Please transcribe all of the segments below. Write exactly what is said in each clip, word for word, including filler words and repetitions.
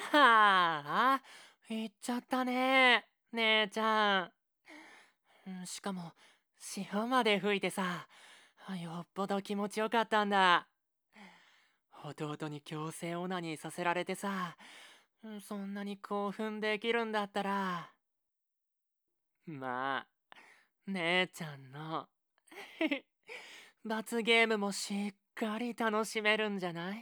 はあ、言っちゃったね、姉ちゃん。うんしかも、潮まで吹いてさ、よっぽど気持ちよかったんだ。弟に強制オナニーさせられてさ、うんそんなに興奮できるんだったら、まあ、姉ちゃんの罰ゲームもしっかり楽しめるんじゃない？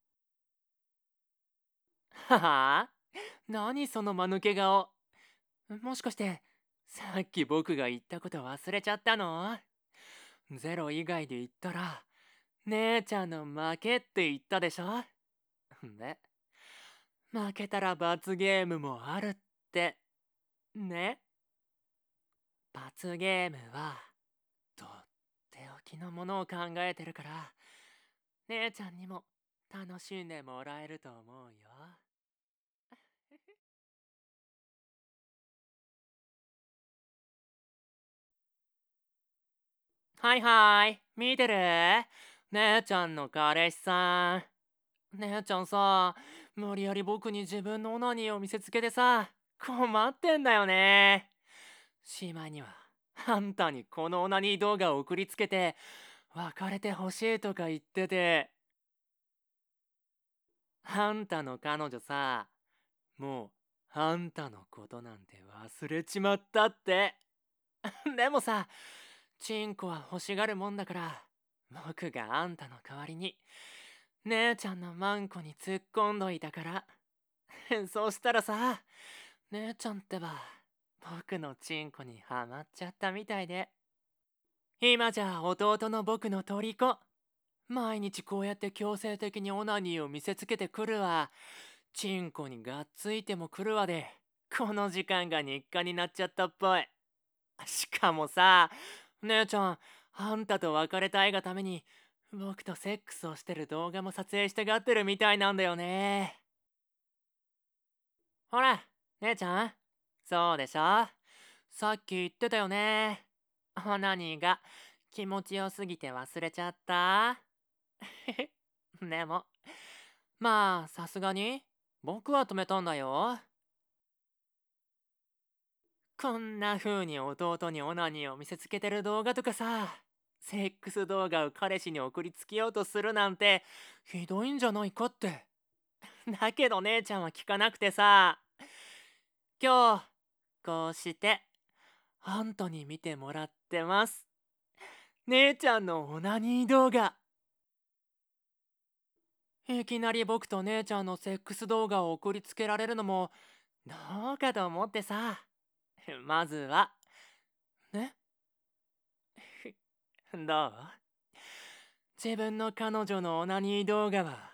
はあ？何その間抜け顔。もしかして、さっき僕が言ったこと忘れちゃったの？ゼロ以外で言ったら、姉ちゃんの負けって言ったでしょ？で、負けたら罰ゲームもあるって、ね？罰ゲームは、とっておきのものを考えてるから、姉ちゃんにも楽しんでもらえると思うよ。はいはい、見てる？姉ちゃんの彼氏さん。姉ちゃんさ、無理やり僕に自分のオナニーを見せつけてさ、困ってんだよね。しまいには、あんたにこのオナニー動画を送りつけて、別れてほしいとか言ってて、あんたの彼女さ、もう、あんたのことなんて忘れちまったって。でもさ、チンコは欲しがるもんだから、僕があんたの代わりに、姉ちゃんのマンコに突っ込んどいたから。そしたらさ、姉ちゃんってば、僕のチンコにはまっちゃったみたいで。今じゃ弟の僕の虜。毎日こうやって強制的にオナニーを見せつけてくるわ。チンコにがっついても来るわで、この時間が日課になっちゃったっぽい。しかもさ、姉ちゃん、あんたと別れたいがために、僕とセックスをしてる動画も撮影してがってるみたいなんだよね。ほら、姉ちゃん。そうでしょ？さっき言ってたよね。オナニーが気持ちよすぎて忘れちゃった？でも、まあ、さすがに、僕は止めたんだよ。こんな風に弟にオナニーを見せつけてる動画とかさ、セックス動画を彼氏に送りつけようとするなんて、ひどいんじゃないかって。だけど姉ちゃんは聞かなくてさ、今日、こうして、あんたに見てもらってます。姉ちゃんのオナニー動画。いきなり僕と姉ちゃんのセックス動画を送りつけられるのも、どうかと思ってさ。まずは、ね、どう？自分の彼女のオナニー動画は、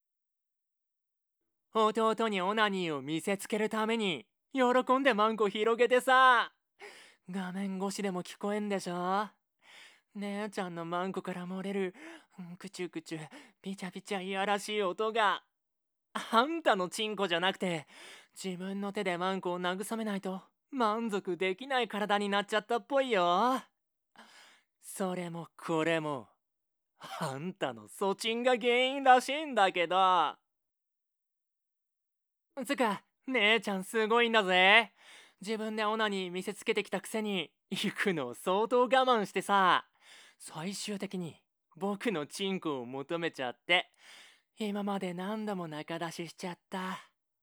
弟にオナニーを見せつけるために、喜んでマンコ広げてさ、画面越しでも聞こえんでしょ？姉ちゃんのマンコから漏れる、くちゅくちゅ、ピチャピチャいやらしい音が、あんたのチンコじゃなくて、自分の手でマンコを慰めないと満足できない体になっちゃったっぽいよ。それもこれも、あんたのソチンが原因らしいんだけど。つか、姉ちゃんすごいんだぜ。自分でオナに見せつけてきたくせに、行くのを相当我慢してさ、最終的に僕のチンコを求めちゃって、今まで何度も仲出ししちゃった。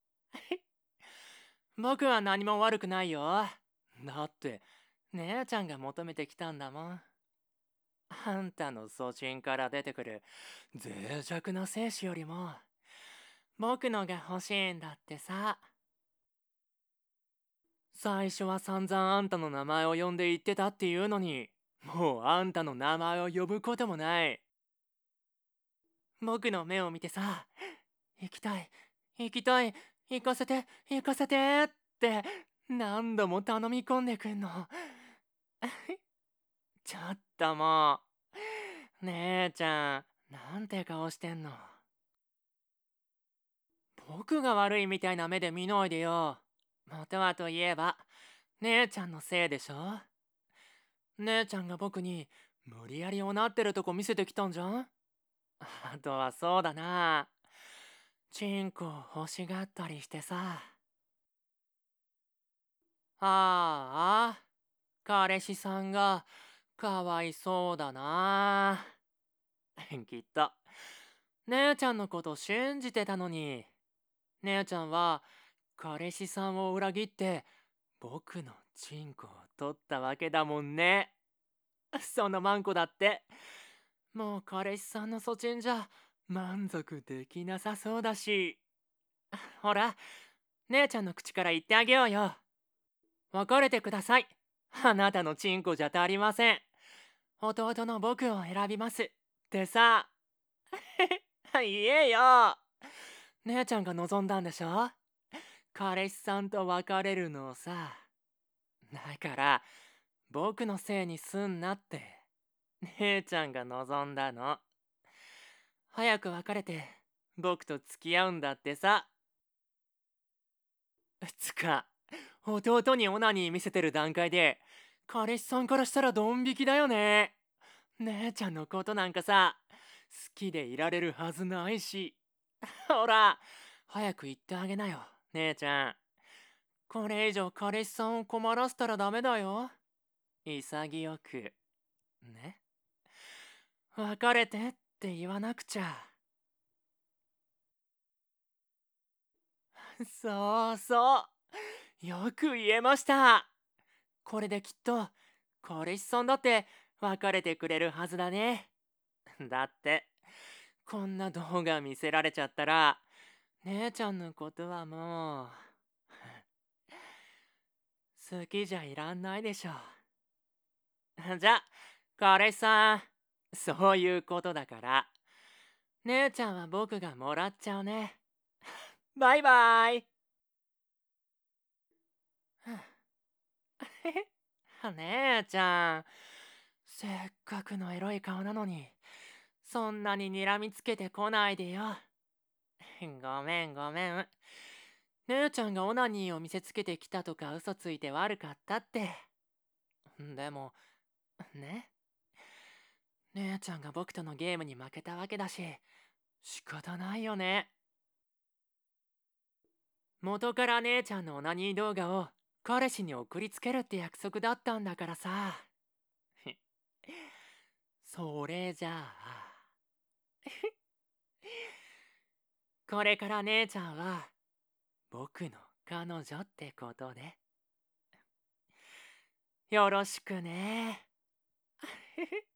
僕は何も悪くないよ。だって、姉ちゃんが求めてきたんだもん。あんたの粗心から出てくる脆弱な精子よりも、僕のが欲しいんだってさ。最初は散々あんたの名前を呼んで言ってたっていうのに、もうあんたの名前を呼ぶこともない。僕の目を見てさ、行きたい、行きたい、行かせて、行かせてって何度も頼み込んでくんの。ちょっともう、姉ちゃん、なんて顔してんの。僕が悪いみたいな目で見ないでよ。元はといえば、姉ちゃんのせいでしょ？姉ちゃんが僕に無理やりおなってるとこ見せてきたんじゃん？あとはそうだな。 チンコを欲しがったりしてさ。ああ、彼氏さんがかわいそうだな。きっと姉ちゃんのこと信じてたのに、姉ちゃんは彼氏さんを裏切って僕のチンコを取ったわけだもんね。そのマンコだってもう彼氏さんのそちんじゃ満足できなさそうだし。ほら、姉ちゃんの口から言ってあげようよ。別れてください。あなたのチンコじゃ足りません。弟の僕を選びますってさ。言えよ。姉ちゃんが望んだんでしょ、彼氏さんと別れるのをさ。だから僕のせいにすんなって姉ちゃんが望んだの。早く別れて僕と付き合うんだってさ。つか、弟にオナニー見せてる段階で彼氏さんからしたらドン引きだよね。姉ちゃんのことなんかさ、好きでいられるはずないし。ほら、早く言ってあげなよ、姉ちゃん。これ以上彼氏さんを困らせたらダメだよ。潔く。ね。別れてって言わなくちゃ。そうそう。よく言えました。これできっと彼氏さんだって別れてくれるはずだね。だってこんな動画見せられちゃったら姉ちゃんのことはもう好きじゃいらんないでしょ。じゃあ彼氏さん、そういうことだから姉ちゃんは僕がもらっちゃうね。バイバイ。姉ちゃん、せっかくのエロい顔なのにそんなに睨みつけてこないでよ。ごめんごめん。姉ちゃんがオナニーを見せつけてきたとか嘘ついて悪かったって。でもね、姉ちゃんが僕とのゲームに負けたわけだし仕方ないよね。元から姉ちゃんのオナニー動画を彼氏に送りつけるって約束だったんだからさ。それじゃあこれから姉ちゃんは僕の彼女ってことでよろしくね。